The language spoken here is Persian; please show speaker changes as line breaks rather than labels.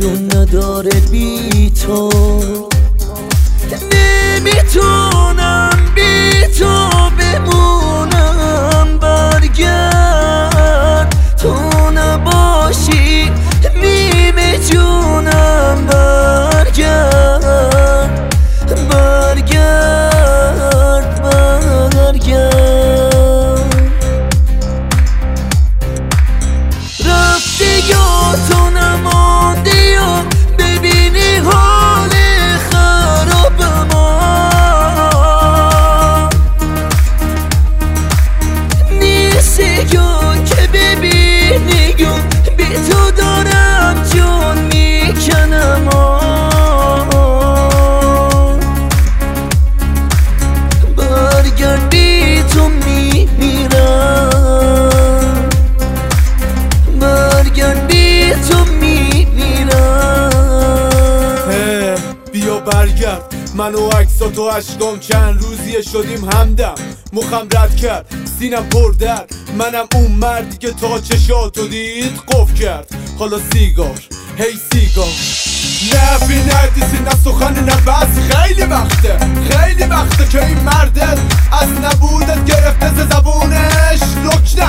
آروم نداره بی تو، نمیتونم بی تو بمونم. برگرد تو نباشی نیمه جونم، برگرد برگرد برگرد. رفتی یا تو نماندی یا ببینی حال خراب ما، نیستی یا که ببینی یا بی تو دارم جون میکنم. برگرد بی تو میمیرم، برگرد بی تو میمیرم.
بیا برگرد، من و عکسات و عشقام چند روزیه شدیم همدم. مخم رد کرد سینم پر درد، منم اون مردی که تا چشاتو دید قف کرد. حالا سیگار هی سیگار، نه بی ندیسی نه سخن نه بس. خیلی وقته که این مرده از نبودت گرفته ز زبونش رک